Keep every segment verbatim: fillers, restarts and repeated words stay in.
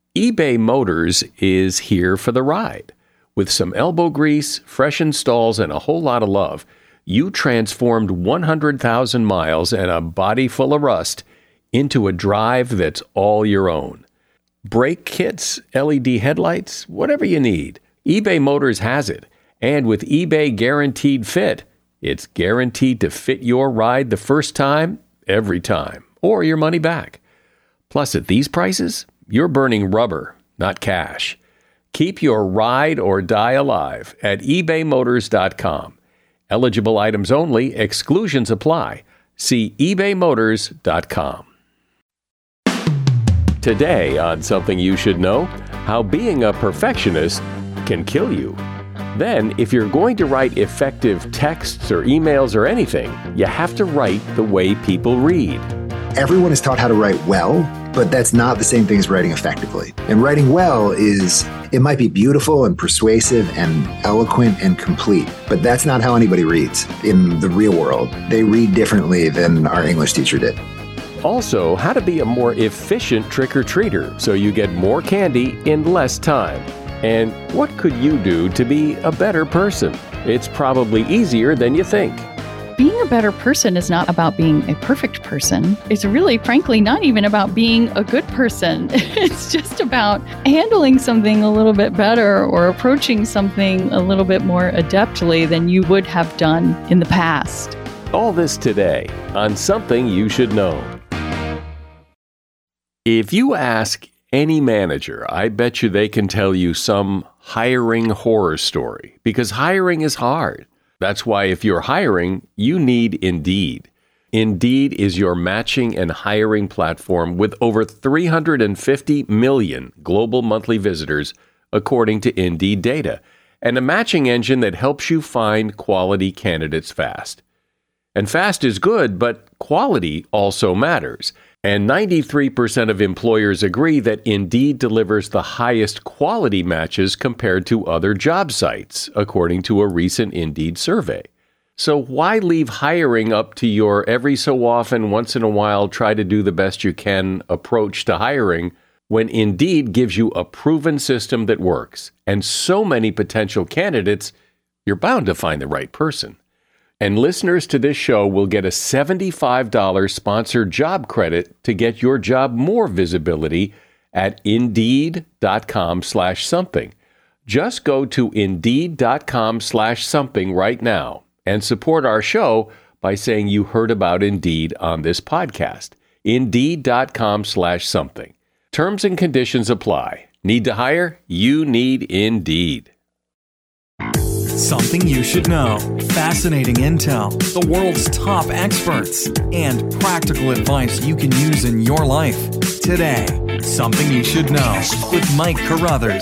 eBay Motors is here for the ride. With some elbow grease, fresh installs, and a whole lot of love, you transformed one hundred thousand miles and a body full of rust into a drive that's all your own. Brake kits, L E D headlights, whatever you need, eBay Motors has it. And with eBay Guaranteed Fit, it's guaranteed to fit your ride the first time, every time, or your money back. Plus, at these prices, you're burning rubber, not cash. Keep your ride or die alive at ebay motors dot com. Eligible items only. Exclusions apply. See ebay motors dot com. Today on Something You Should Know, how being a perfectionist can kill you. Then, if you're going to write effective texts or emails or anything, you have to write the way people read. Everyone is taught how to write well, but that's not the same thing as writing effectively. And writing well is, it might be beautiful and persuasive and eloquent and complete, but that's not how anybody reads in the real world. They read differently than our English teacher did. Also, how to be a more efficient trick-or-treater so you get more candy in less time. And what could you do to be a better person? It's probably easier than you think. Being a better person is not about being a perfect person. It's really, frankly, not even about being a good person. It's just about handling something a little bit better or approaching something a little bit more adeptly than you would have done in the past. All this today on Something You Should Know. If you ask any manager, I bet you they can tell you some hiring horror story, because hiring is hard. That's why if you're hiring, you need Indeed. Indeed is your matching and hiring platform with over three hundred fifty million global monthly visitors, according to Indeed data, and a matching engine that helps you find quality candidates fast. And fast is good, but quality also matters. And ninety-three percent of employers agree that Indeed delivers the highest quality matches compared to other job sites, according to a recent Indeed survey. So why leave hiring up to your every so often, once in a while, try to do the best you can approach to hiring when Indeed gives you a proven system that works and so many potential candidates, you're bound to find the right person. And listeners to this show will get a seventy-five dollars sponsored job credit to get your job more visibility at Indeed.com slash something. Just go to Indeed.com slash something right now and support our show by saying you heard about Indeed on this podcast. Indeed.com slash something. Terms and conditions apply. Need to hire? You need Indeed. Something you should know. Fascinating intel, the world's top experts, and practical advice you can use in your life. Today, Something You Should Know with Mike Carruthers.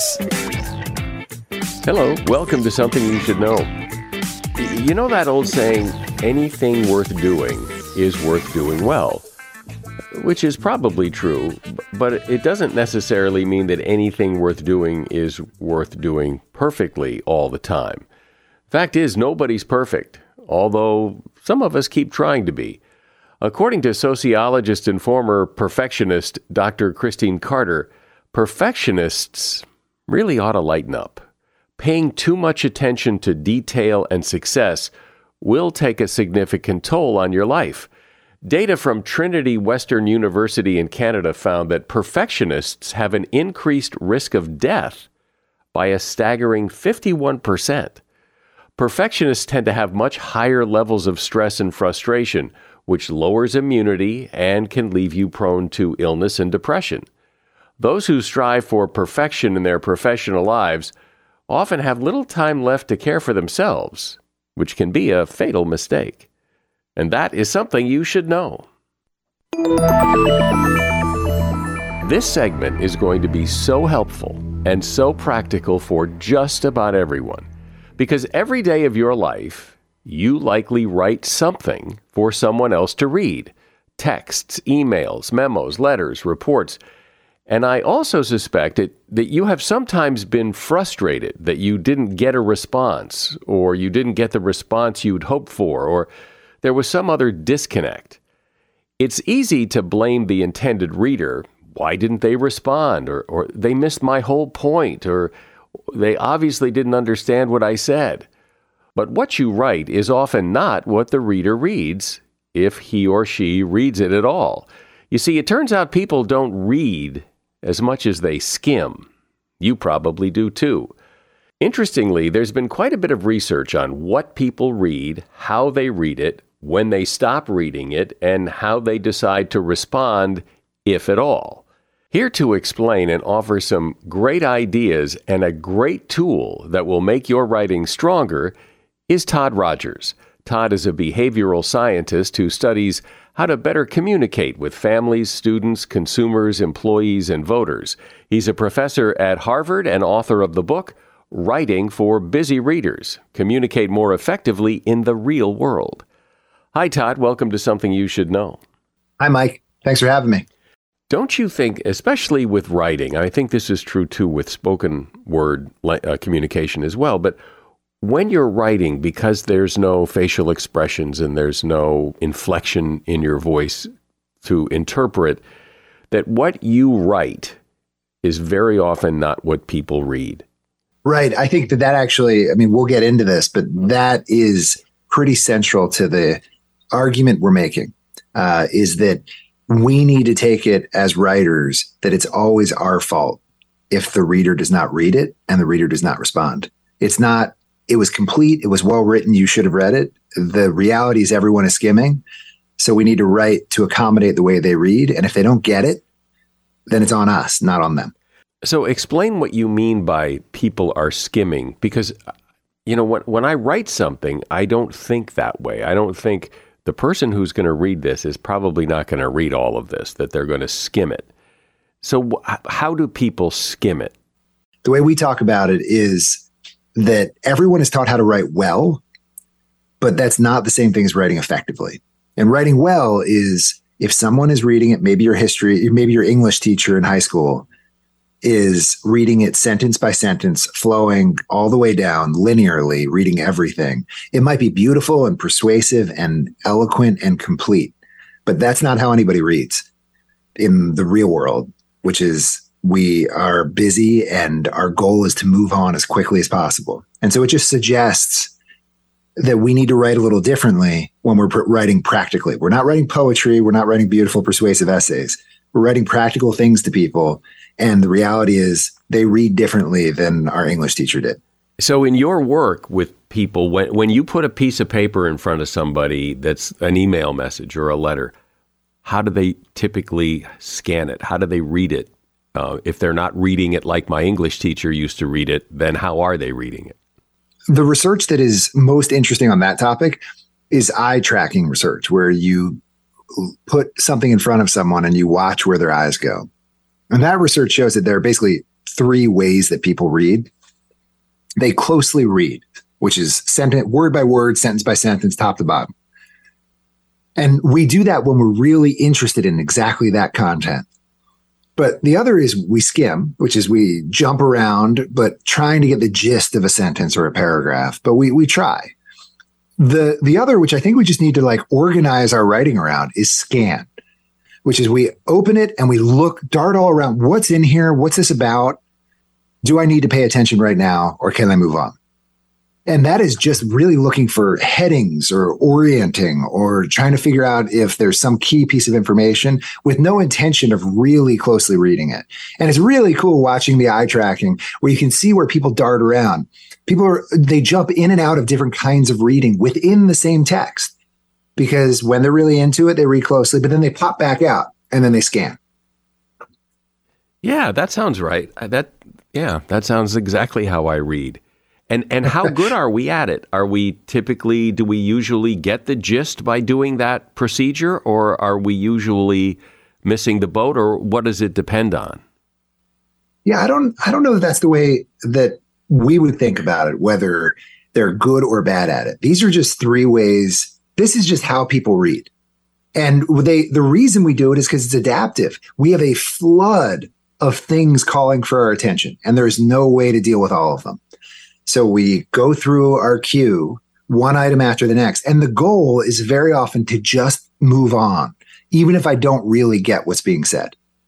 Hello, welcome to Something You Should Know. You know that old saying, anything worth doing is worth doing well, which is probably true, but it doesn't necessarily mean that anything worth doing is worth doing perfectly all the time. Fact is, nobody's perfect, although some of us keep trying to be. According to sociologist and former perfectionist Doctor Christine Carter, perfectionists really ought to lighten up. Paying too much attention to detail and success will take a significant toll on your life. Data from Trinity Western University in Canada found that perfectionists have an increased risk of death by a staggering fifty-one percent. Perfectionists tend to have much higher levels of stress and frustration, which lowers immunity and can leave you prone to illness and depression. Those who strive for perfection in their professional lives often have little time left to care for themselves, which can be a fatal mistake. And that is something you should know. This segment is going to be so helpful and so practical for just about everyone. Because every day of your life, you likely write something for someone else to read. Texts, emails, memos, letters, reports. And I also suspect it, that you have sometimes been frustrated that you didn't get a response, or you didn't get the response you'd hoped for, or there was some other disconnect. It's easy to blame the intended reader why didn't they respond? Or, or they missed my whole point, or they obviously didn't understand what I said. But what you write is often not what the reader reads, if he or she reads it at all. You see, it turns out people don't read as much as they skim. You probably do too. Interestingly, there's been quite a bit of research on what people read, how they read it, when they stop reading it, and how they decide to respond, if at all. Here to explain and offer some great ideas and a great tool that will make your writing stronger is Todd Rogers. Todd is a behavioral scientist who studies how to better communicate with families, students, consumers, employees, and voters. He's a professor at Harvard and author of the book, Writing for Busy Readers: Communicate More Effectively in the Real World. Hi, Todd. Welcome to Something You Should Know. Hi, Mike. Thanks for having me. Don't you think, especially with writing, I think this is true too with spoken word uh, communication as well, but when you're writing, because there's no facial expressions and there's no inflection in your voice to interpret, that what you write is very often not what people read. Right. I think that that actually, I mean, we'll get into this, but that is pretty central to the argument we're making, uh, is that we need to take it as writers that it's always our fault if the reader does not read it and the reader does not respond. It's not, it was complete, it was well written, you should have read it. The reality is everyone is skimming. So we need to write to accommodate the way they read. And if they don't get it, then it's on us, not on them. So explain what you mean by people are skimming, because, you know, when, when I write something, I don't think that way. I don't think the person who's going to read this is probably not going to read all of this, that they're going to skim it. So wh- how do people skim it? The way we talk about it is that everyone is taught how to write well, but that's not the same thing as writing effectively. And writing well is if someone is reading it, maybe your history, maybe your English teacher in high school is reading it sentence by sentence, flowing all the way down linearly, reading everything. It might be beautiful and persuasive and eloquent and complete, but that's not how anybody reads in the real world, which is we are busy and our goal is to move on as quickly as possible. And so it just suggests that we need to write a little differently when we're pr- writing practically. We're not writing poetry. We're not writing beautiful, persuasive essays. We're writing practical things to people. And the reality is they read differently than our English teacher did. So in your work with people, when, when you put a piece of paper in front of somebody that's an email message or a letter, how do they typically scan it? How do they read it? Uh, if they're not reading it like my English teacher used to read it, then how are they reading it? The research that is most interesting on that topic is eye tracking research, where you put something in front of someone and you watch where their eyes go. And that research shows that there are basically three ways that people read. They closely read, which is sentence, word by word, sentence by sentence, top to bottom. And we do that when we're really interested in exactly that content. But the other is we skim, which is we jump around, but trying to get the gist of a sentence or a paragraph. But we we try. The the other, which I think we just need to like organize our writing around, is scan, which is we open it and we look, dart all around. What's in here? What's this about? Do I need to pay attention right now, or can I move on? And that is just really looking for headings or orienting or trying to figure out if there's some key piece of information with no intention of really closely reading it. And it's really cool watching the eye tracking where you can see where people dart around. People are, they jump in and out of different kinds of reading within the same text, because when they're really into it, they read closely, but then they pop back out and then they scan. Yeah, that sounds right. That, yeah, that sounds exactly how I read. And and how good are we at it? Are we typically, do we usually get the gist by doing that procedure, or are we usually missing the boat, or what does it depend on? Yeah, I don't I don't know if that's the way that we would think about it, whether they're good or bad at it. These are just three ways. This is just how people read. And they the reason we do it is because it's adaptive. We have a flood of things calling for our attention, and there's no way to deal with all of them. So we go through our queue, one item after the next. And the goal is very often to just move on, even if I don't really get what's being said.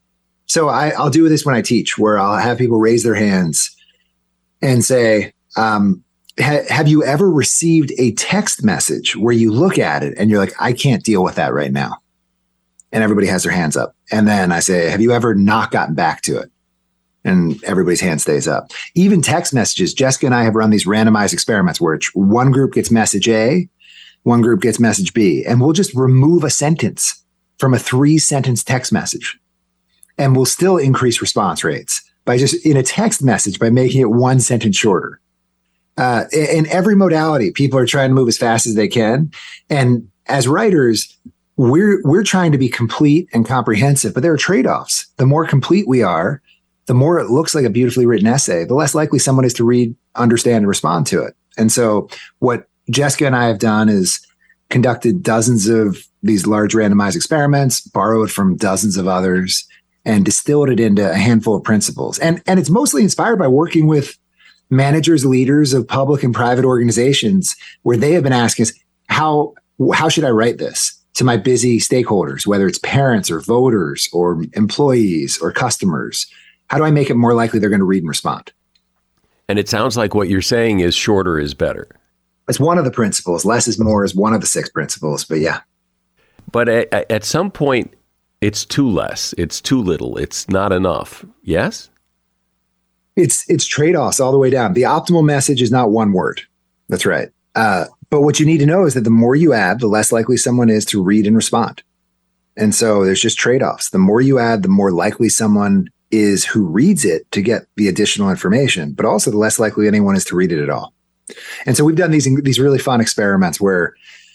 So I, I'll do this when I teach, where I'll have people raise their hands and say, um, ha- have you ever received a text message where you look at it and you're like, I can't deal with that right now? And everybody has their hands up. And then I say, have you ever not gotten back to it? And everybody's hand stays up. Even text messages, Jessica and I have run these randomized experiments where one group gets message A, one group gets message B, and we'll just remove a sentence from a three sentence text message. And we'll still increase response rates by just in a text message by making it one sentence shorter. Uh, in every modality, people are trying to move as fast as they can. And as writers, we're, we're trying to be complete and comprehensive, but there are trade-offs. The more complete we are, the more it looks like a beautifully written essay, the less likely someone is to read, understand, and respond to it. And so what Jessica and I have done is conducted dozens of these large randomized experiments, borrowed from dozens of others, and distilled it into a handful of principles. And, and it's mostly inspired by working with managers, leaders of public and private organizations, where they have been asking us, how, how should I write this to my busy stakeholders, whether it's parents or voters or employees or customers? How do I make it more likely they're going to read and respond? And it sounds like what you're saying is shorter is better. It's one of the principles. Less is more is one of the six principles, but yeah. But at, at some point, it's too less. It's too little. It's not enough. Yes? It's it's trade-offs all the way down. The optimal message is not one word. That's right. Uh, but what you need to know is that the more you add, the less likely someone is to read and respond. And so there's just trade-offs. The more you add, the more likely someone is who reads it to get the additional information, but also the less likely anyone is to read it at all. And so we've done these, these really fun experiments where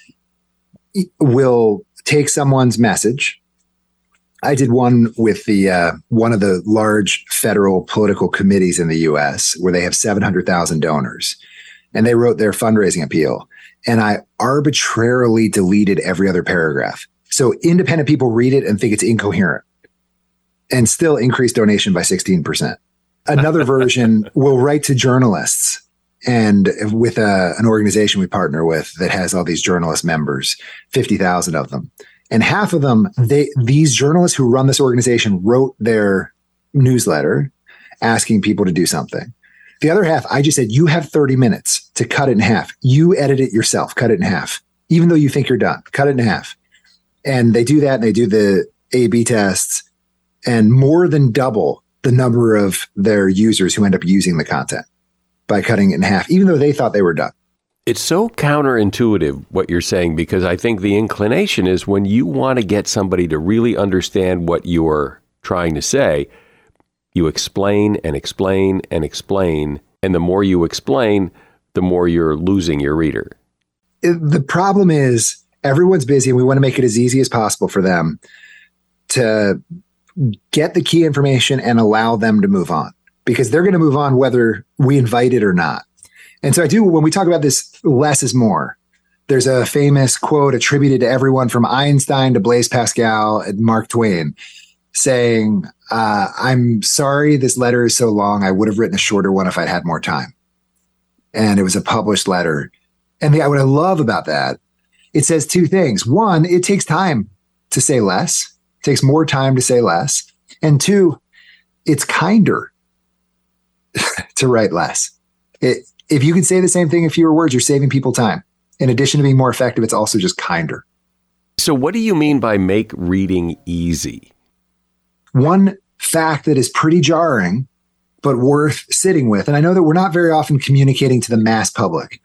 we'll take someone's message. I did one with the uh, one of the large federal political committees in the U S where they have seven hundred thousand donors, and they wrote their fundraising appeal. And I arbitrarily deleted every other paragraph. So independent people read it and think it's incoherent, and still increase donation by sixteen percent. Another version will write to journalists, and with a, an organization we partner with that has all these journalist members, fifty thousand of them. And half of them, they these journalists who run this organization wrote their newsletter asking people to do something. The other half, I just said, you have thirty minutes to cut it in half. You edit it yourself, cut it in half, even though you think you're done, cut it in half. And they do that, and they do the A B tests, and more than double the number of their users who end up using the content by cutting it in half, even though they thought they were done. It's so counterintuitive what you're saying, because I think the inclination is when you want to get somebody to really understand what you're trying to say, you explain and explain and explain. And the more you explain, the more you're losing your reader. The problem is everyone's busy, and we want to make it as easy as possible for them to get the key information and allow them to move on, because they're going to move on whether we invite it or not. And so I do, when we talk about this, less is more. There's a famous quote attributed to everyone from Einstein to Blaise Pascal and Mark Twain saying, uh, I'm sorry this letter is so long. I would have written a shorter one if I'd had more time. And it was a published letter. And the, what I love about that, it says two things. One, it takes time to say less. It takes more time to say less. And two, it's kinder to write less. It, If you can say the same thing in fewer words, you're saving people time. In addition to being more effective, it's also just kinder. So what do you mean by make reading easy? One fact that is pretty jarring, but worth sitting with, and I know that we're not very often communicating to the mass public,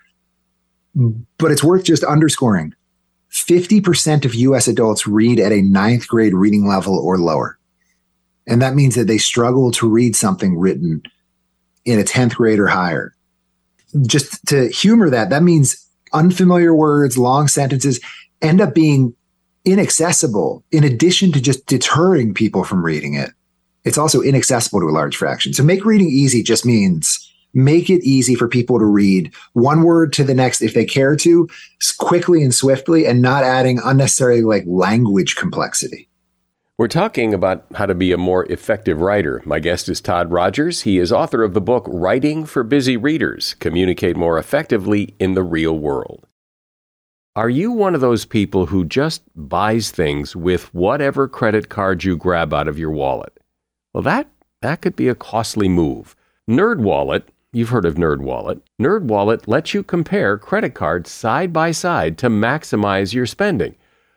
but it's worth just underscoring. fifty percent of U S adults read at a ninth grade reading level or lower. And that means that they struggle to read something written in a tenth grade or higher. Just to humor that, that means unfamiliar words, long sentences end up being inaccessible. In addition to just deterring people from reading it, it's also inaccessible to a large fraction. So make reading easy just means make it easy for people to read one word to the next if they care to, quickly and swiftly, and not adding unnecessary like language complexity. We're talking about how to be a more effective writer. My guest is Todd Rogers. He is author of the book Writing for Busy Readers: Communicate More Effectively in the Real World. Are you one of those people who just buys things with whatever credit card you grab out of your wallet? Well, that, that could be a costly move. NerdWallet, you've heard of NerdWallet. NerdWallet lets you compare credit cards side by side to maximize your spending.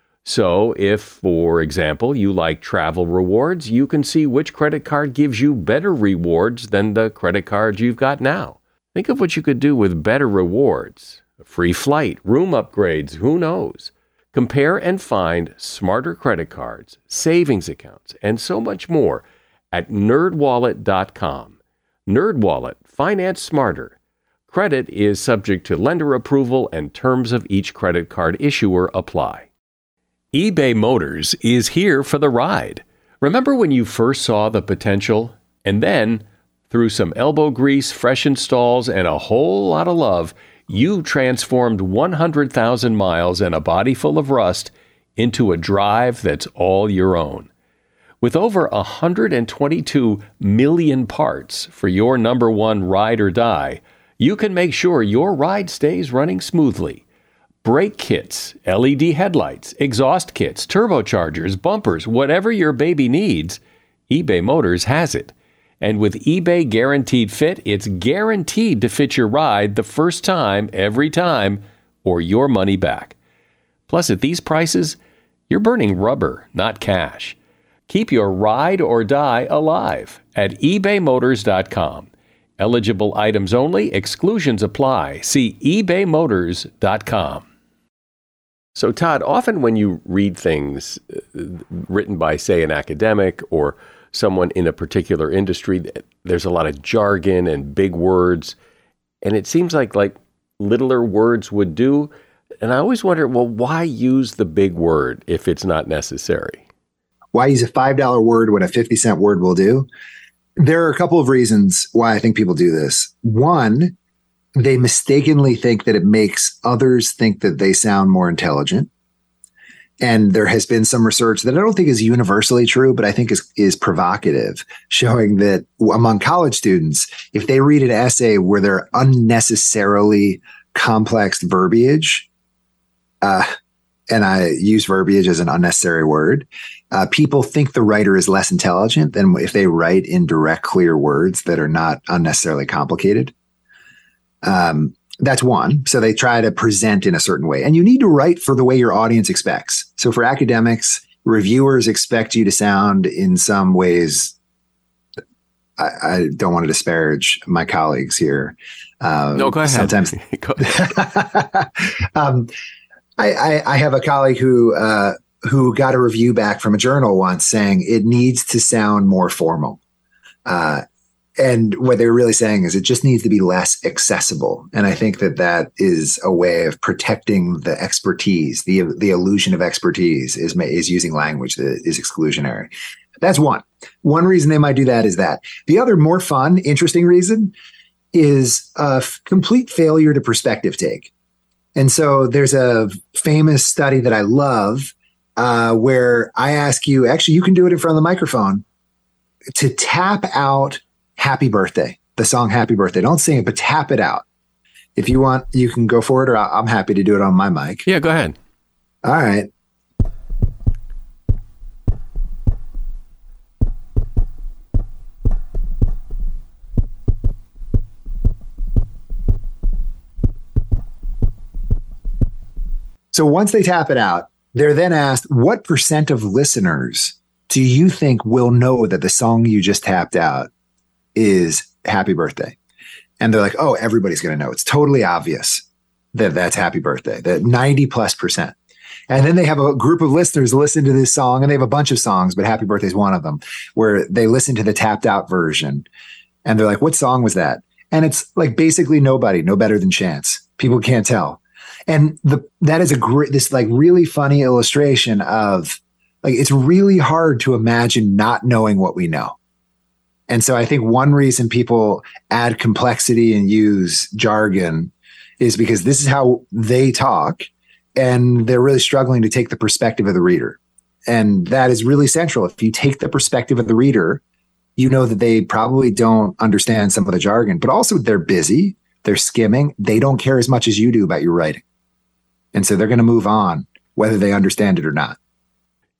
So if, for example, you like travel rewards, you can see which credit card gives you better rewards than the credit card you've got now. Think of what you could do with better rewards. A free flight, room upgrades, who knows? Compare and find smarter credit cards, savings accounts, and so much more at nerd wallet dot com. NerdWallet, finance smarter. Credit is subject to lender approval and terms of each credit card issuer apply. eBay Motors is here for the ride. Remember when you first saw the potential? And then, through some elbow grease, fresh installs, and a whole lot of love, you transformed one hundred thousand miles and a body full of rust into a drive that's all your own. With over one hundred twenty-two million parts for your number one ride or die, you can make sure your ride stays running smoothly. Brake kits, L E D headlights, exhaust kits, turbochargers, bumpers, whatever your baby needs, eBay Motors has it. And with eBay Guaranteed Fit, it's guaranteed to fit your ride the first time, every time, or your money back. Plus, at these prices, you're burning rubber, not cash. Keep your ride or die alive at ebay motors dot com. Eligible items only, exclusions apply. See ebay motors dot com. So, Todd, often when you read things written by, say, an academic or someone in a particular industry, there's a lot of jargon and big words, and it seems like like littler words would do. And I always wonder, well, why use the big word if it's not necessary? Why use a five dollar word when a fifty cent word will do? There are a couple of reasons why I think people do this. One, they mistakenly think that it makes others think that they sound more intelligent. And there has been some research that I don't think is universally true, but I think is, is provocative, showing that among college students, if they read an essay where there are unnecessarily complex verbiage, uh, and I use verbiage as an unnecessary word, uh, people think the writer is less intelligent than if they write in direct, clear words that are not unnecessarily complicated. Um, That's one. So they try to present in a certain way. And you need to write for the way your audience expects. So for academics, reviewers expect you to sound in some ways. I, I don't want to disparage my colleagues here. Um, no, go ahead. Sometimes, go ahead. um, I, I, I have a colleague who uh, who got a review back from a journal once saying it needs to sound more formal. Uh, And what they're really saying is it just needs to be less accessible. And I think that that is a way of protecting the expertise. The, the illusion of expertise is, is using language that is exclusionary. That's one. One reason they might do that is that. The other more fun, interesting reason is a f- complete failure to perspective take. And so there's a famous study that I love uh, where I ask you, actually, you can do it in front of the microphone, to tap out Happy Birthday, the song Happy Birthday. Don't sing it, but tap it out. If you want, you can go for it, or I'm happy to do it on my mic. Yeah, go ahead. All right. So once they tap it out, they're then asked, what percent of listeners do you think will know that the song you just tapped out is Happy Birthday? And they're like, oh, everybody's going to know. It's totally obvious that that's Happy Birthday, that ninety plus percent. And then they have a group of listeners listen to this song, and they have a bunch of songs, but Happy Birthday is one of them, where they listen to the tapped out version. And they're like, what song was that? And it's like basically nobody, no better than Chance. People can't tell. And the that is a great, this like really funny illustration of like, it's really hard to imagine not knowing what we know. And so I think one reason people add complexity and use jargon is because this is how they talk, and they're really struggling to take the perspective of the reader. And that is really central. If you take the perspective of the reader, you know that they probably don't understand some of the jargon, but also they're busy, they're skimming, they don't care as much as you do about your writing. And so they're going to move on, whether they understand it or not.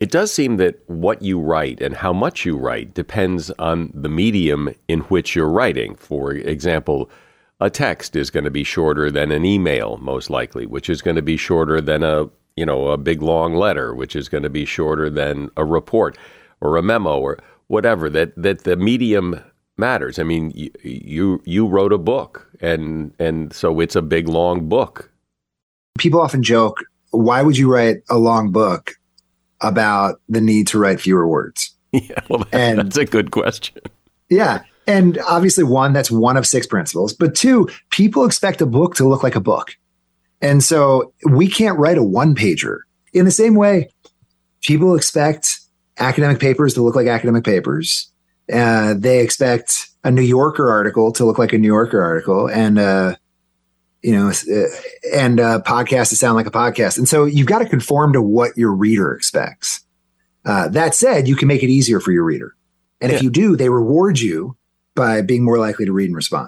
It does seem that what you write and how much you write depends on the medium in which you're writing. For example, a text is going to be shorter than an email, most likely, which is going to be shorter than a, you know, a big long letter, which is going to be shorter than a report or a memo or whatever, that, that the medium matters. I mean, you, you, you wrote a book, and, and so it's a big, long book. People often joke, why would you write a long book about the need to write fewer words? Yeah, well, that, and, that's a good question. Yeah. And obviously, one, that's one of six principles. But two, people expect a book to look like a book. And so we can't write a one pager. In the same way, people expect academic papers to look like academic papers. Uh, they expect a New Yorker article to look like a New Yorker article, and uh, you know, uh, and a podcast to sound like a podcast. And so you've got to conform to what your reader expects. Uh, that said, you can make it easier for your reader. And yeah. if you do, they reward you by being more likely to read and respond.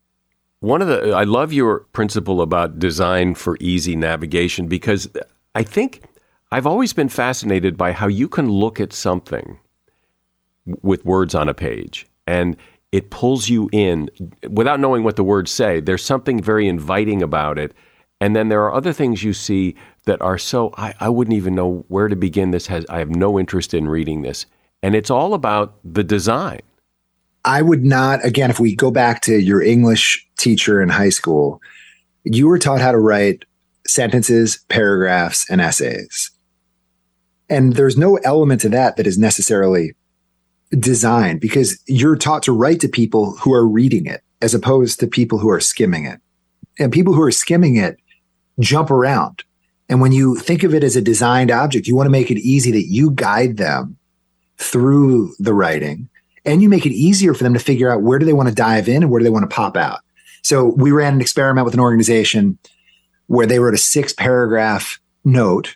One of the, I love your principle about design for easy navigation, because I think I've always been fascinated by how you can look at something with words on a page and it pulls you in without knowing what the words say. There's something very inviting about it. And then there are other things you see that are so, I, I wouldn't even know where to begin. This has, I have no interest in reading this. And it's all about the design. I would not, again, if we go back to your English teacher in high school, you were taught how to write sentences, paragraphs, and essays. And there's no element to that that is necessarily designed, because you're taught to write to people who are reading it as opposed to people who are skimming it. And people who are skimming it jump around. And when you think of it as a designed object, you want to make it easy that you guide them through the writing, and you make it easier for them to figure out where do they want to dive in and where do they want to pop out. So we ran an experiment with an organization where they wrote a six paragraph note.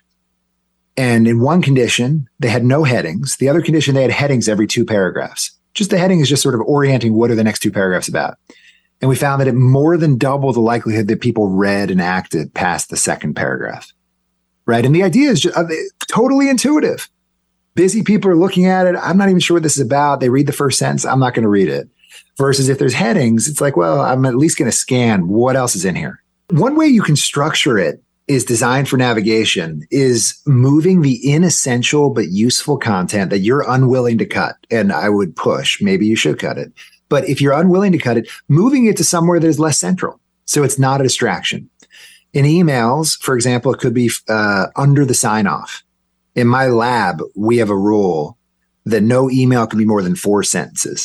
And in one condition, they had no headings. The other condition, they had headings every two paragraphs. Just the heading is just sort of orienting what are the next two paragraphs about. And we found that it more than doubled the likelihood that people read and acted past the second paragraph. Right. And the idea is just, uh, totally intuitive. Busy people are looking at it. I'm not even sure what this is about. They read the first sentence. I'm not going to read it. Versus if there's headings, it's like, well, I'm at least going to scan what else is in here. One way you can structure it is designed for navigation is moving the inessential but useful content that you're unwilling to cut. And I would push, maybe you should cut it. But if you're unwilling to cut it, moving it to somewhere that is less central. So it's not a distraction. In emails, for example, it could be uh, under the sign off. In my lab, we have a rule that no email can be more than four sentences.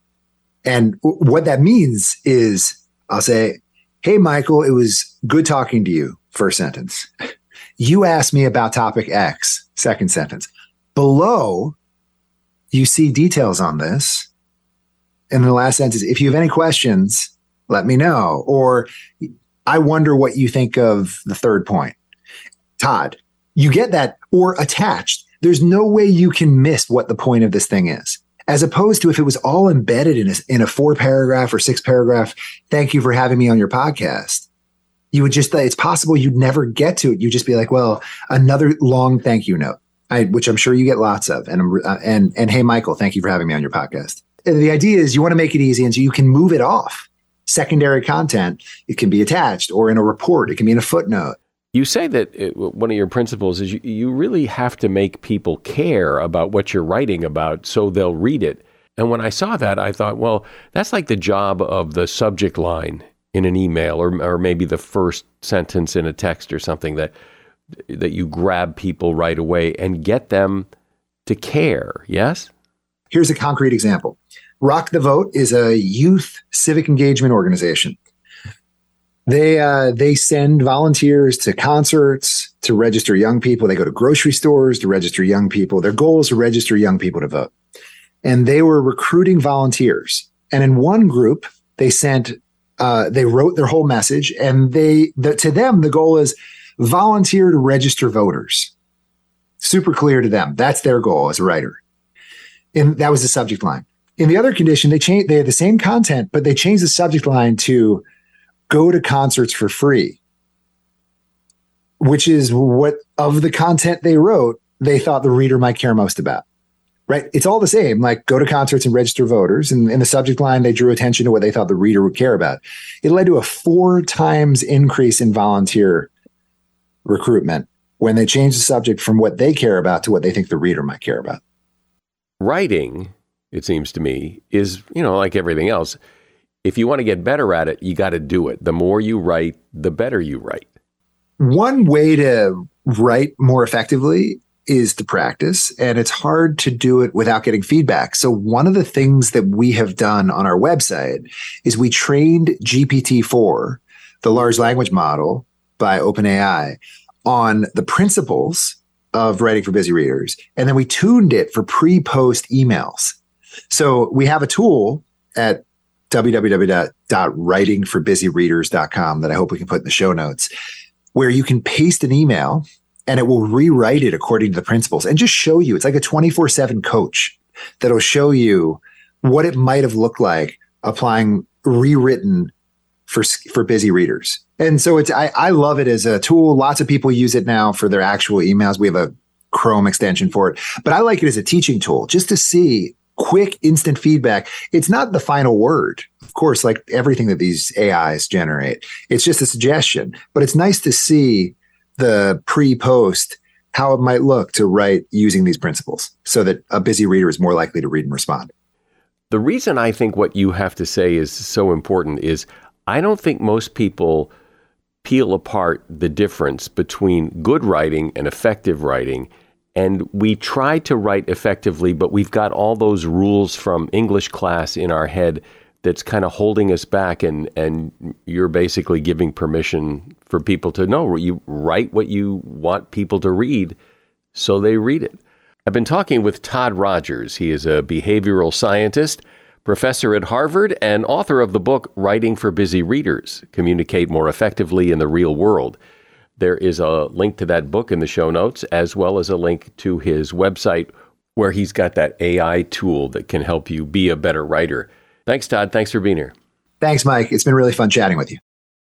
And w- what that means is I'll say, hey, Michael, it was good talking to you. First sentence. You asked me about topic X. Second sentence. Below, you see details on this. And the last sentence, if you have any questions, let me know. Or I wonder what you think of the third point. Todd, you get that, or attached. There's no way you can miss what the point of this thing is. As opposed to if it was all embedded in a, in a four paragraph or six paragraph, thank you for having me on your podcast. You would just, it's possible you'd never get to it. You'd just be like, well, another long thank you note, I, which I'm sure you get lots of. And, uh, and, and hey, Michael, thank you for having me on your podcast. And the idea is you want to make it easy. And so you can move it off. Secondary content, it can be attached or in a report. It can be in a footnote. You say that it, one of your principles is you, you really have to make people care about what you're writing about so they'll read it. And when I saw that, I thought, well, that's like the job of the subject line in an email, or or maybe the first sentence in a text or something, that that you grab people right away and get them to care. Yes? Here's a concrete example. Rock the Vote is a youth civic engagement organization. They uh, they send volunteers to concerts to register young people. They go to grocery stores to register young people. Their goal is to register young people to vote. And they were recruiting volunteers. And in one group, they sent Uh, they wrote their whole message, and they the, to them, the goal is volunteer to register voters. Super clear to them. That's their goal as a writer. And that was the subject line. In the other condition, they changed, they had the same content, but they changed the subject line to go to concerts for free, which is what of the content they wrote they thought the reader might care most about. Right? It's all the same, like go to concerts and register voters. And in the subject line, they drew attention to what they thought the reader would care about. It led to a four times increase in volunteer recruitment when they changed the subject from what they care about to what they think the reader might care about. Writing, it seems to me, is, you know, like everything else. If you want to get better at it, you got to do it. The more you write, the better you write. One way to write more effectively is to practice, and it's hard to do it without getting feedback. So one of the things that we have done on our website is we trained G P T four, the large language model by OpenAI, on the principles of writing for busy readers. And then we tuned it for pre-post emails. So we have a tool at w w w dot writing for busy readers dot com that I hope we can put in the show notes, where you can paste an email and it will rewrite it according to the principles and just show you. It's like a twenty-four seven coach that'll show you what it might have looked like applying rewritten for for busy readers. And so it's I, I love it as a tool. Lots of people use it now for their actual emails. We have a Chrome extension for it. But I like it as a teaching tool just to see quick, instant feedback. It's not the final word, of course, like everything that these A Is generate. It's just a suggestion. But it's nice to see the pre-post, how it might look to write using these principles so that a busy reader is more likely to read and respond. The reason I think what you have to say is so important is I don't think most people peel apart the difference between good writing and effective writing. And we try to write effectively, but we've got all those rules from English class in our head that's kind of holding us back, and, and you're basically giving permission for people to know. You write what you want people to read, so they read it. I've been talking with Todd Rogers. He is a behavioral scientist, professor at Harvard, and author of the book Writing for Busy Readers, Communicate More Effectively in the Real World. There is a link to that book in the show notes, as well as a link to his website where he's got that A I tool that can help you be a better writer. Thanks, Todd. Thanks for being here. Thanks, Mike. It's been really fun chatting with you.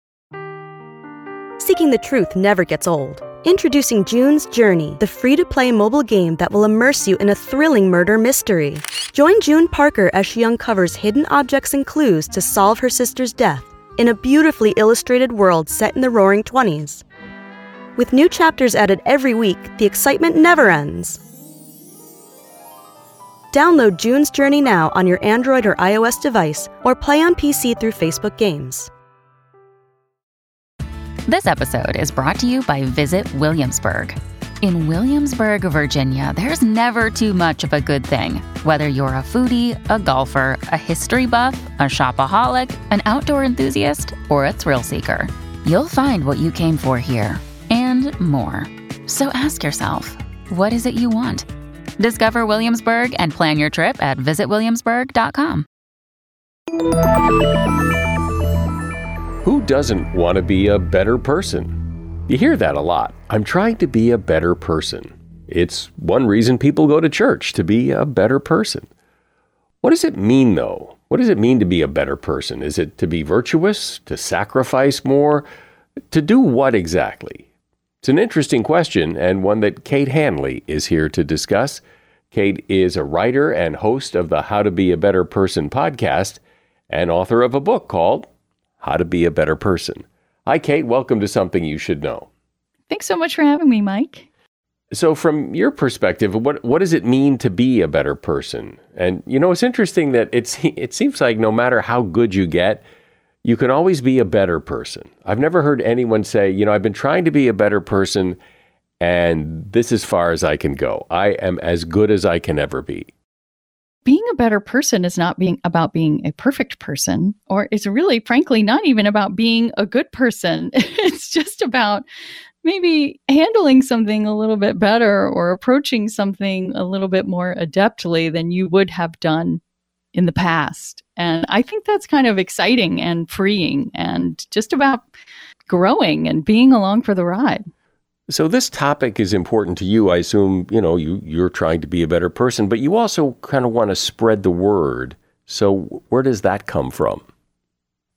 Seeking the truth never gets old. Introducing June's Journey, the free-to-play mobile game that will immerse you in a thrilling murder mystery. Join June Parker as she uncovers hidden objects and clues to solve her sister's death in a beautifully illustrated world set in the Roaring Twenties. With new chapters added every week, the excitement never ends. Download June's Journey now on your Android or iOS device, or play on P C through Facebook Games. This episode is brought to you by Visit Williamsburg. In Williamsburg, Virginia, there's never too much of a good thing. Whether you're a foodie, a golfer, a history buff, a shopaholic, an outdoor enthusiast, or a thrill seeker, you'll find what you came for here and more. So ask yourself, what is it you want? Discover Williamsburg and plan your trip at visit williamsburg dot com. Who doesn't want to be a better person? You hear that a lot. I'm trying to be a better person. It's one reason people go to church, to be a better person. What does it mean, though? What does it mean to be a better person? Is it to be virtuous, to sacrifice more? To do what exactly? It's an interesting question, and one that Kate Hanley is here to discuss. Kate is a writer and host of the How to Be a Better Person podcast and author of a book called How to Be a Better Person. Hi, Kate. Welcome to Something You Should Know. Thanks so much for having me, Mike. So from your perspective, what what does it mean to be a better person? And, you know, it's interesting that it's it seems like no matter how good you get, you can always be a better person. I've never heard anyone say, you know, I've been trying to be a better person, and this is as far as I can go. I am as good as I can ever be. Being a better person is not being about being a perfect person, or it's really, frankly, not even about being a good person. It's just about maybe handling something a little bit better or approaching something a little bit more adeptly than you would have done in the past. And I think that's kind of exciting and freeing and just about growing and being along for the ride. So this topic is important to you. I assume, you know, you, you're trying to be a better person, but you also kind of want to spread the word. So where does that come from?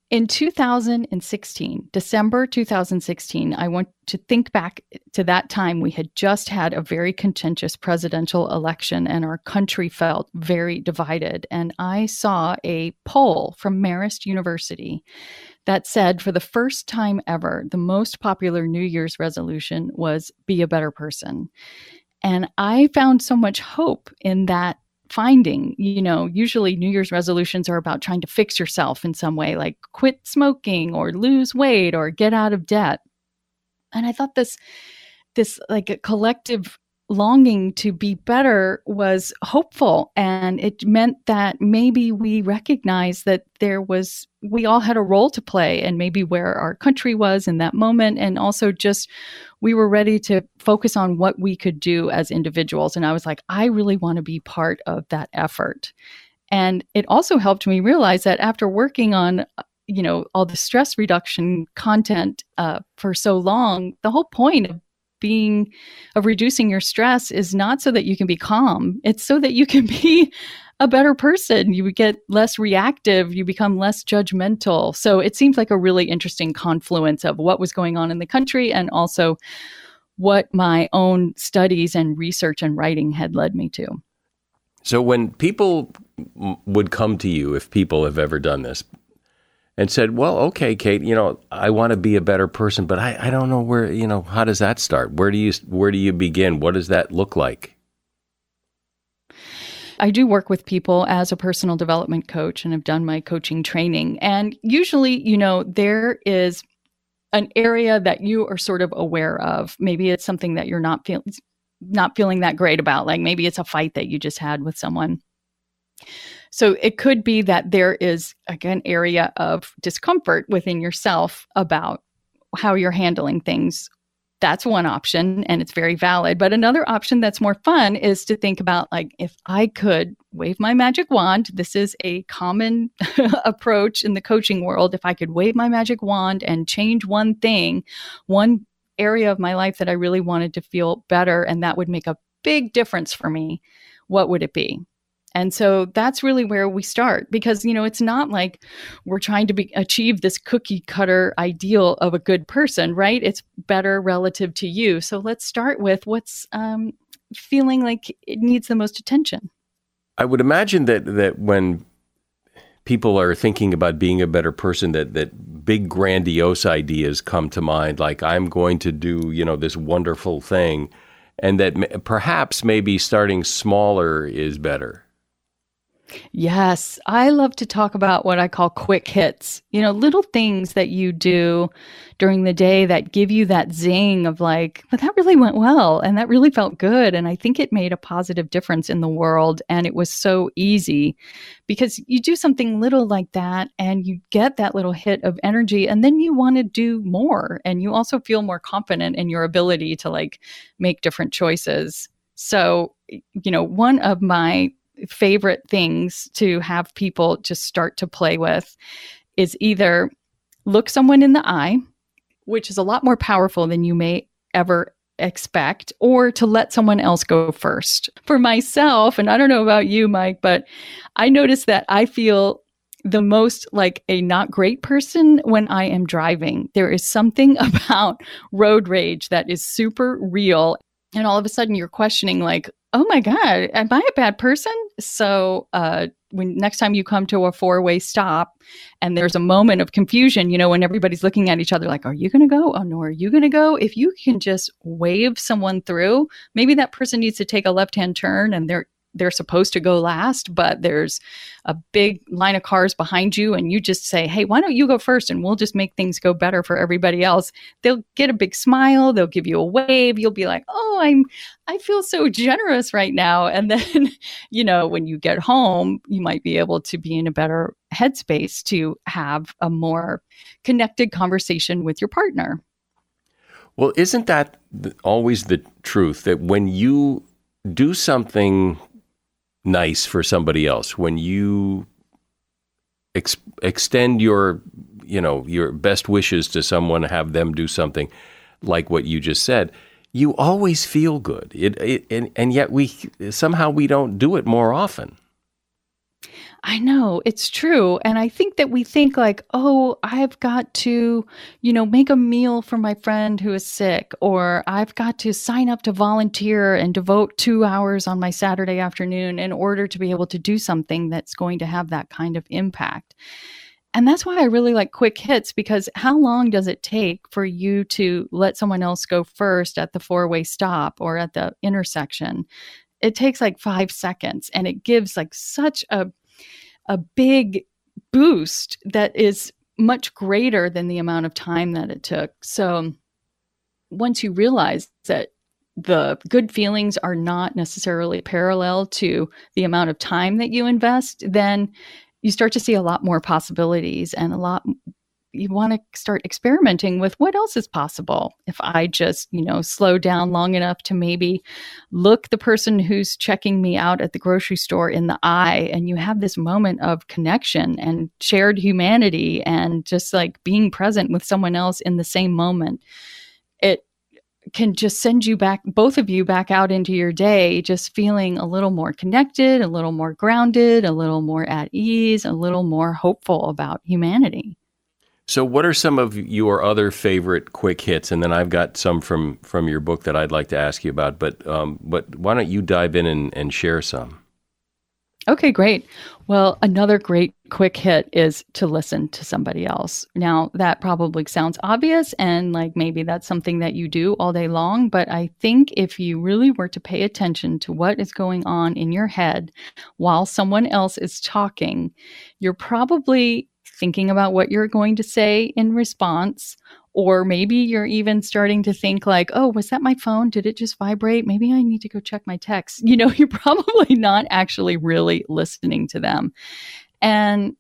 In two thousand sixteen, December two thousand sixteen, I want to think back to that time. We had just had a very contentious presidential election and our country felt very divided. And I saw a poll from Marist University that said for the first time ever, the most popular New Year's resolution was be a better person. And I found so much hope in that finding. You know, usually New Year's resolutions are about trying to fix yourself in some way, like quit smoking or lose weight or get out of debt. And I thought this, this like a collective longing to be better was hopeful. And it meant that maybe we recognized that there was, we all had a role to play and maybe where our country was in that moment. And also just, we were ready to focus on what we could do as individuals. And I was like, I really want to be part of that effort. And it also helped me realize that after working on, you know, all the stress reduction content uh, for so long, the whole point of being of reducing your stress is not so that you can be calm. It's so that you can be a better person. You get less reactive. You become less judgmental. So it seems like a really interesting confluence of what was going on in the country and also what my own studies and research and writing had led me to. So when people would come to you, if people have ever done this, and said, well, okay, Kate, you know, I want to be a better person, but I, I don't know where, you know, how does that start? Where do you where do you begin? What does that look like? I do work with people as a personal development coach and have done my coaching training. And usually, you know, there is an area that you are sort of aware of. Maybe it's something that you're not feeling not feeling that great about. Like maybe it's a fight that you just had with someone. So it could be that there is, again, area of discomfort within yourself about how you're handling things. That's one option, and it's very valid. But another option that's more fun is to think about, like, if I could wave my magic wand, this is a common approach in the coaching world. If I could wave my magic wand and change one thing, one area of my life that I really wanted to feel better, and that would make a big difference for me, what would it be? And so that's really where we start, because, you know, it's not like we're trying to be, achieve this cookie cutter ideal of a good person, right? It's better relative to you. So let's start with what's um, feeling like it needs the most attention. I would imagine that that when people are thinking about being a better person, that that big grandiose ideas come to mind, like I'm going to do, you know, this wonderful thing, and that perhaps maybe starting smaller is better. Yes, I love to talk about what I call quick hits, you know, little things that you do during the day that give you that zing of like, but that really went well and that really felt good. And I think it made a positive difference in the world. And it was so easy because you do something little like that and you get that little hit of energy and then you want to do more. And you also feel more confident in your ability to like make different choices. So, you know, one of my favorite things to have people just start to play with is either look someone in the eye, which is a lot more powerful than you may ever expect, or to let someone else go first. For myself, and I don't know about you, Mike, but I notice that I feel the most like a not great person when I am driving. There is something about road rage that is super real. And all of a sudden you're questioning like, oh my God, am I a bad person? So uh, when next time you come to a four-way stop and there's a moment of confusion, you know, when everybody's looking at each other like, are you going to go? Oh no, are you going to go? If you can just wave someone through, maybe that person needs to take a left-hand turn and they're they're supposed to go last, but there's a big line of cars behind you and you just say, hey, why don't you go first? And we'll just make things go better for everybody else. They'll get a big smile. They'll give you a wave. You'll be like, oh, I'm, I feel so generous right now. And then, you know, when you get home, you might be able to be in a better headspace to have a more connected conversation with your partner. Well, isn't that always the truth that when you do something nice for somebody else, when you ex- extend your, you know, your best wishes to someone, have them do something like what you just said, you always feel good. It, it and, and yet we somehow we don't do it more often. I know, it's true. And I think that we think like, oh, I've got to, you know, make a meal for my friend who is sick, or I've got to sign up to volunteer and devote two hours on my Saturday afternoon in order to be able to do something that's going to have that kind of impact. And that's why I really like quick hits, because how long does it take for you to let someone else go first at the four-way stop or at the intersection? It takes like five seconds and it gives like such a a big boost that is much greater than the amount of time that it took. So once you realize that the good feelings are not necessarily parallel to the amount of time that you invest, then you start to see a lot more possibilities and a lot. You want to start experimenting with what else is possible. If I just, you know, slow down long enough to maybe look the person who's checking me out at the grocery store in the eye, and you have this moment of connection and shared humanity and just like being present with someone else in the same moment, it can just send you back, both of you back out into your day, just feeling a little more connected, a little more grounded, a little more at ease, a little more hopeful about humanity. So what are some of your other favorite quick hits? And then I've got some from, from your book that I'd like to ask you about. But um, but why don't you dive in and, and share some? Okay, great. Well, another great quick hit is to listen to somebody else. Now, that probably sounds obvious, and like maybe that's something that you do all day long. But I think if you really were to pay attention to what is going on in your head while someone else is talking, you're probably thinking about what you're going to say in response, or maybe you're even starting to think like, oh, was that my phone? Did it just vibrate? Maybe I need to go check my text. You know, you're probably not actually really listening to them. And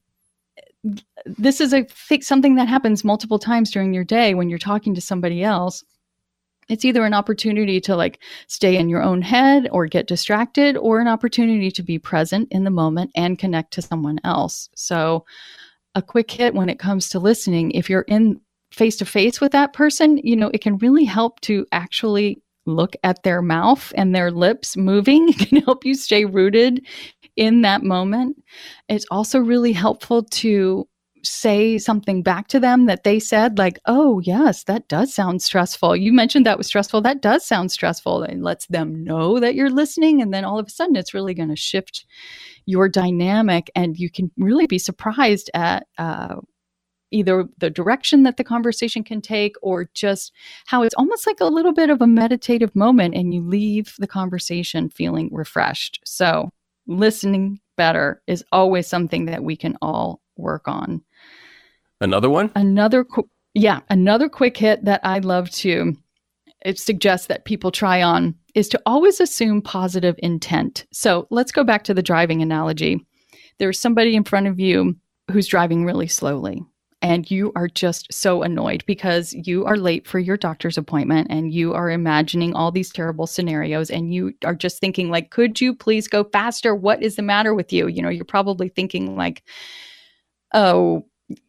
this is a something that happens multiple times during your day when you're talking to somebody else. It's either an opportunity to like stay in your own head or get distracted, or an opportunity to be present in the moment and connect to someone else. So a quick hit when it comes to listening, if you're in face to face with that person, you know, it can really help to actually look at their mouth and their lips moving. It can help you stay rooted in that moment. It's also really helpful to say something back to them that they said, like, oh, yes, that does sound stressful. You mentioned that was stressful. That does sound stressful. And lets them know that you're listening. And then all of a sudden, it's really going to shift your dynamic. And you can really be surprised at uh, either the direction that the conversation can take, or just how it's almost like a little bit of a meditative moment and you leave the conversation feeling refreshed. So listening better is always something that we can all work on. Another one? Another, qu- yeah, another quick hit that I love to it suggests that people try on is to always assume positive intent. So let's go back to the driving analogy. There's somebody in front of you who's driving really slowly, and you are just so annoyed because you are late for your doctor's appointment and you are imagining all these terrible scenarios, and you are just thinking like, could you please go faster? What is the matter with you? You know, you're probably thinking like, oh,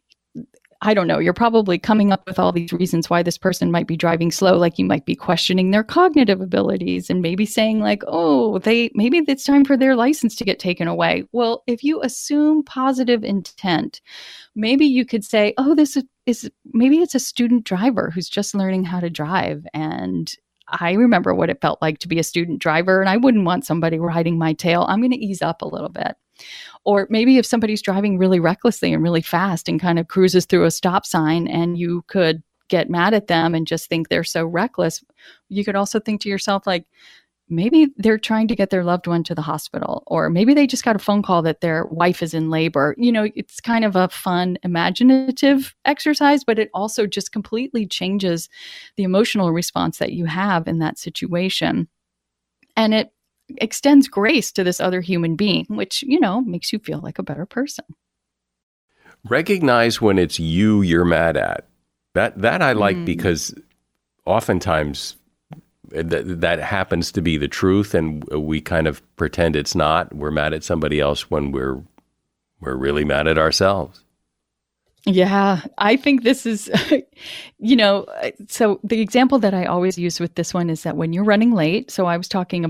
I don't know, you're probably coming up with all these reasons why this person might be driving slow. Like you might be questioning their cognitive abilities and maybe saying like, oh, they maybe it's time for their license to get taken away. Well, if you assume positive intent, maybe you could say, oh, this is, is maybe it's a student driver who's just learning how to drive. And I remember what it felt like to be a student driver, and I wouldn't want somebody riding my tail. I'm going to ease up a little bit. Or maybe if somebody's driving really recklessly and really fast and kind of cruises through a stop sign, and you could get mad at them and just think they're so reckless, you could also think to yourself, like, maybe they're trying to get their loved one to the hospital, or maybe they just got a phone call that their wife is in labor. You know, it's kind of a fun, imaginative exercise, but it also just completely changes the emotional response that you have in that situation. And it extends grace to this other human being, which, you know, makes you feel like a better person. Recognize when it's you you're mad at. That that I like mm. because oftentimes th- that happens to be the truth, and we kind of pretend it's not. We're mad at somebody else when we're we're really mad at ourselves. Yeah, I think this is, you know, so the example that I always use with this one is that when you're running late, so I was talking about the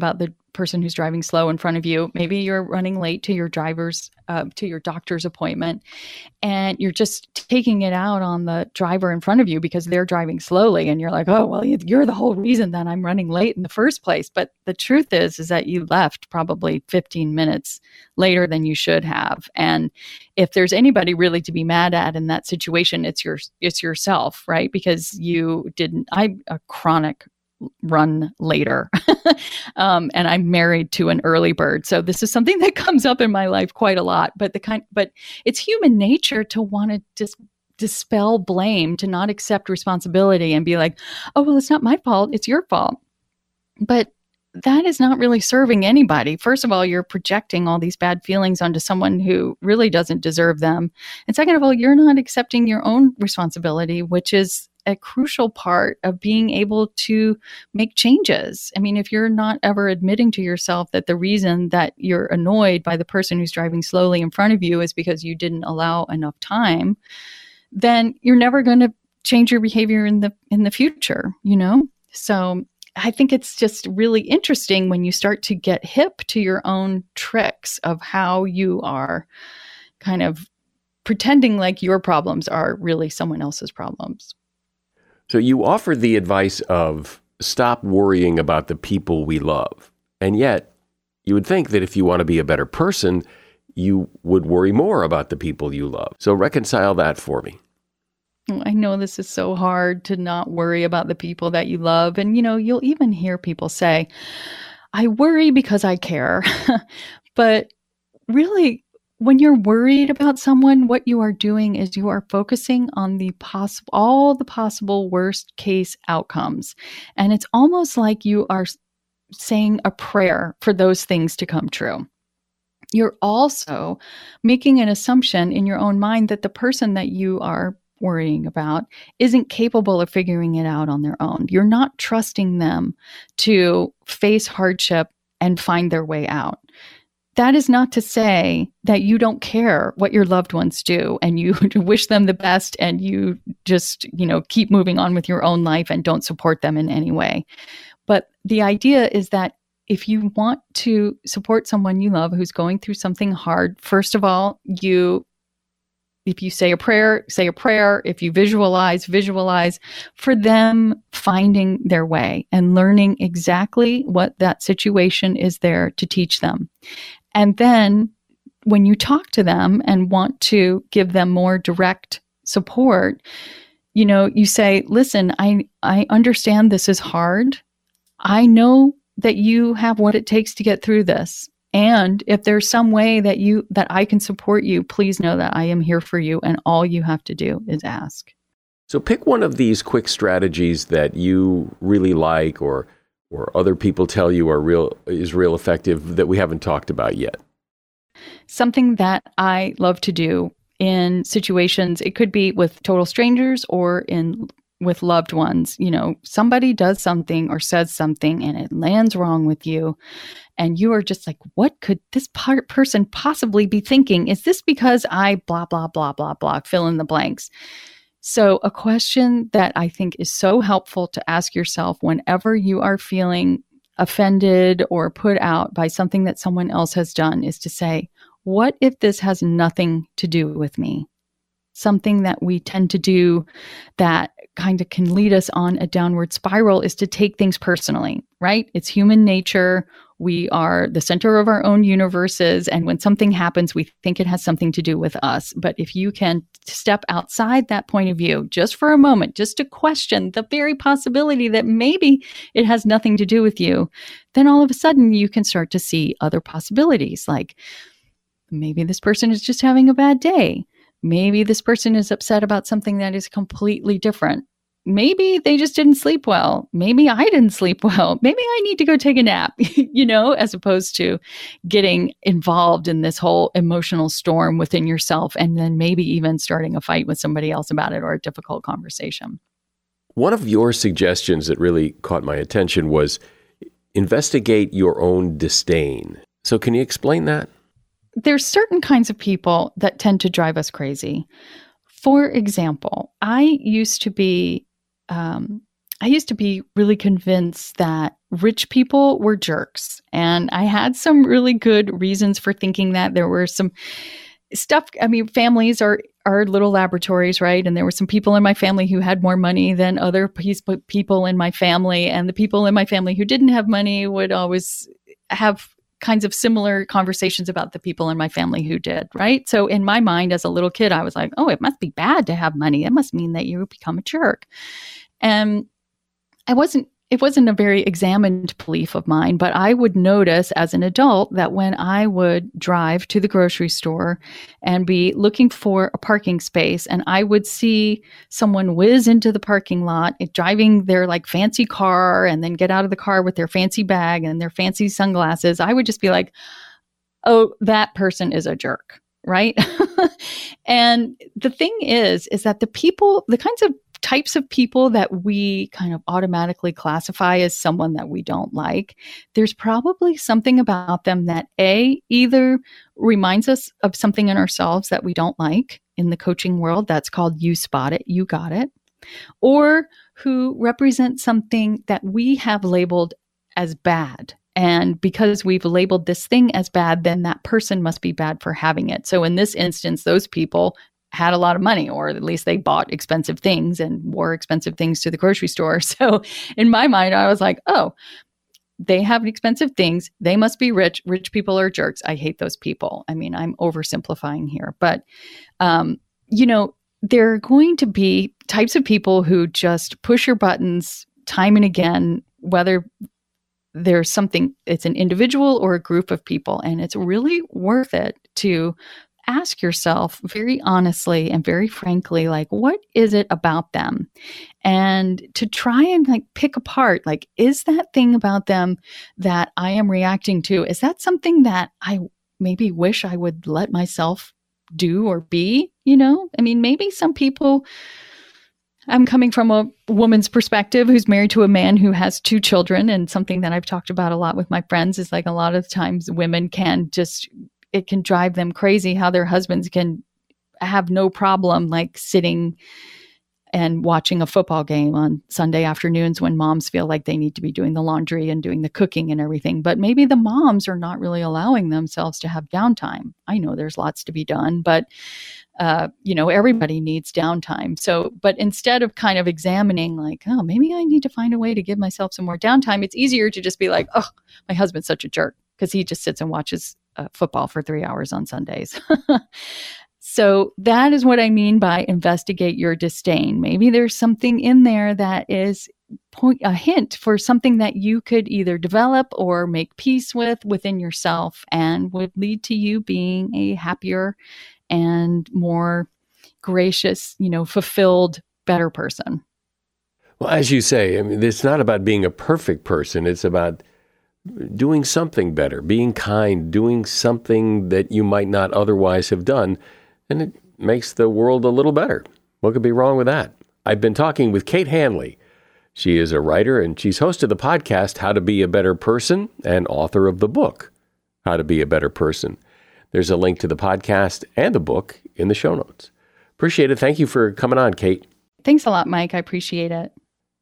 person who's driving slow in front of you. Maybe you're running late to your driver's, uh, to your doctor's appointment, and you're just taking it out on the driver in front of you because they're driving slowly. And you're like, oh, well, you're the whole reason that I'm running late in the first place. But the truth is, is that you left probably fifteen minutes later than you should have. And if there's anybody really to be mad at in that situation, it's your, it's yourself, right? Because you didn't, I'm a chronic run later. um, and I'm married to an early bird. So this is something that comes up in my life quite a lot, but the kind, but it's human nature to want to just dispel blame, to not accept responsibility and be like, oh, well, it's not my fault. It's your fault. But that is not really serving anybody. First of all, you're projecting all these bad feelings onto someone who really doesn't deserve them. And second of all, you're not accepting your own responsibility, which is a crucial part of being able to make changes. I mean, if you're not ever admitting to yourself that the reason that you're annoyed by the person who's driving slowly in front of you is because you didn't allow enough time, then you're never going to change your behavior in the in the future, you know? So I think it's just really interesting when you start to get hip to your own tricks of how you are kind of pretending like your problems are really someone else's problems. So you offered the advice of stop worrying about the people we love. And yet you would think that if you want to be a better person, you would worry more about the people you love. So reconcile that for me. I know this is so hard to not worry about the people that you love. And, you know, you'll even hear people say, I worry because I care. But really, when you're worried about someone, what you are doing is you are focusing on the possible, all the possible worst case outcomes. And it's almost like you are saying a prayer for those things to come true. You're also making an assumption in your own mind that the person that you are worrying about isn't capable of figuring it out on their own. You're not trusting them to face hardship and find their way out. That is not to say that you don't care what your loved ones do and you wish them the best and you just, you know, keep moving on with your own life and don't support them in any way. But the idea is that if you want to support someone you love who's going through something hard, first of all, you If you say a prayer, say a prayer. If you visualize, visualize for them finding their way and learning exactly what that situation is there to teach them. And then when you talk to them and want to give them more direct support, you know, you say, listen, I, I understand this is hard. I know that you have what it takes to get through this. And if there's some way that you that I can support you, please know that I am here for you. And all you have to do is ask. So pick one of these quick strategies that you really like or or other people tell you are real is real effective that we haven't talked about yet. Something that I love to do in situations, it could be with total strangers or in with loved ones. You know, somebody does something or says something and it lands wrong with you. And you are just like, what could this part person possibly be thinking? Is this because I blah, blah, blah, blah, blah, fill in the blanks? So a question that I think is so helpful to ask yourself whenever you are feeling offended or put out by something that someone else has done is to say, what if this has nothing to do with me? Something that we tend to do that kind of can lead us on a downward spiral is to take things personally, right? It's human nature. We are the center of our own universes. And when something happens, we think it has something to do with us. But if you can step outside that point of view just for a moment, just to question the very possibility that maybe it has nothing to do with you, then all of a sudden you can start to see other possibilities. Like maybe this person is just having a bad day. Maybe this person is upset about something that is completely different. Maybe they just didn't sleep well. Maybe I didn't sleep well. Maybe I need to go take a nap, you know, as opposed to getting involved in this whole emotional storm within yourself and then maybe even starting a fight with somebody else about it or a difficult conversation. One of your suggestions that really caught my attention was investigate your own disdain. So can you explain that? There's certain kinds of people that tend to drive us crazy. For example, I used to be um, I used to be really convinced that rich people were jerks. And I had some really good reasons for thinking that. There were some stuff, I mean, families are are little laboratories, right? And there were some people in my family who had more money than other piece, people in my family. And the people in my family who didn't have money would always have kinds of similar conversations about the people in my family who did, right? So in my mind as a little kid, I was like, oh, it must be bad to have money. It must mean that you become a jerk. And I wasn't, it wasn't a very examined belief of mine, but I would notice as an adult that when I would drive to the grocery store and be looking for a parking space, and I would see someone whiz into the parking lot, driving their like fancy car and then get out of the car with their fancy bag and their fancy sunglasses, I would just be like, oh, that person is a jerk, right? And the thing is, is that the people, the kinds of types of people that we kind of automatically classify as someone that we don't like, there's probably something about them that A, either reminds us of something in ourselves that we don't like in the coaching world, that's called you spot it, you got it, or who represent something that we have labeled as bad. And because we've labeled this thing as bad, then that person must be bad for having it. So in this instance, those people had a lot of money, or at least they bought expensive things and wore expensive things to the grocery store. So in my mind, I was like, oh, they have expensive things. They must be rich. Rich people are jerks. I hate those people. I mean, I'm oversimplifying here, but, um, you know, there are going to be types of people who just push your buttons time and again, whether there's something, it's an individual or a group of people. And it's really worth it to ask yourself very honestly and very frankly, like, what is it about them? And to try and like pick apart, like, is that thing about them that I am reacting to, is that something that I maybe wish I would let myself do or be? You know, I mean, maybe some people, I'm coming from a woman's perspective who's married to a man who has two children. And something that I've talked about a lot with my friends is like a lot of times women can just, it can drive them crazy how their husbands can have no problem like sitting and watching a football game on Sunday afternoons when moms feel like they need to be doing the laundry and doing the cooking and everything. But maybe the moms are not really allowing themselves to have downtime. I know there's lots to be done, but uh, you know, everybody needs downtime. So, but instead of kind of examining like, oh, maybe I need to find a way to give myself some more downtime, it's easier to just be like, oh, my husband's such a jerk because he just sits and watches uh, football for three hours on Sundays. So that is what I mean by investigate your disdain. Maybe there's something in there that is point, a hint for something that you could either develop or make peace with within yourself and would lead to you being a happier and more gracious, you know, fulfilled, better person. Well, as you say, I mean, it's not about being a perfect person. It's about doing something better, being kind, doing something that you might not otherwise have done. And it makes the world a little better. What could be wrong with that? I've been talking with Kate Hanley. She is a writer, and she's host of the podcast, How to Be a Better Person, and author of the book, How to Be a Better Person. There's a link to the podcast and the book in the show notes. Appreciate it. Thank you for coming on, Kate. Thanks a lot, Mike. I appreciate it.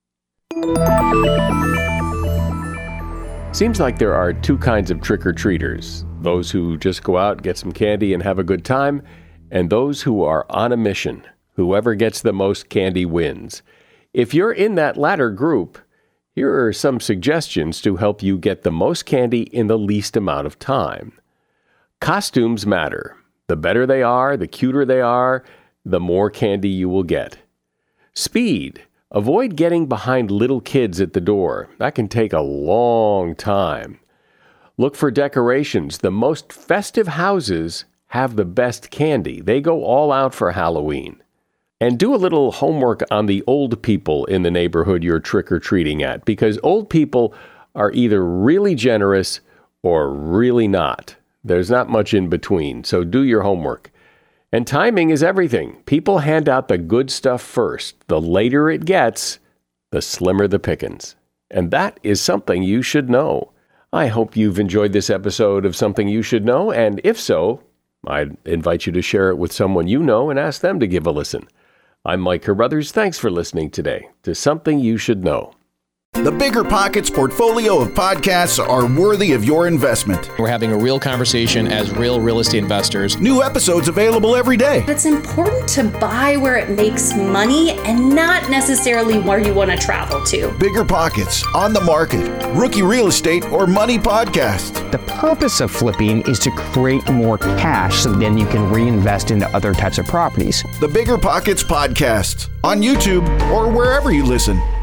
Seems like there are two kinds of trick-or-treaters. Those who just go out, get some candy, and have a good time, and those who are on a mission. Whoever gets the most candy wins. If you're in that latter group, here are some suggestions to help you get the most candy in the least amount of time. Costumes matter. The better they are, the cuter they are, the more candy you will get. Speed. Avoid getting behind little kids at the door. That can take a long time. Look for decorations. The most festive houses have the best candy. They go all out for Halloween. And do a little homework on the old people in the neighborhood you're trick-or-treating at, because old people are either really generous or really not. There's not much in between, so do your homework. And timing is everything. People hand out the good stuff first. The later it gets, the slimmer the pickings. And that is something you should know. I hope you've enjoyed this episode of Something You Should Know, and if so, I'd invite you to share it with someone you know and ask them to give a listen. I'm Mike Carruthers. Thanks for listening today to Something You Should Know. The Bigger Pockets portfolio of podcasts are worthy of your investment. We're having a real conversation as real real estate investors. New episodes available every day. It's important to buy where it makes money and not necessarily where you want to travel to. Bigger Pockets, On the Market, Rookie Real Estate, or Money Podcast. The purpose of flipping is to create more cash so then you can reinvest into other types of properties. The Bigger Pockets Podcast on YouTube or wherever you listen.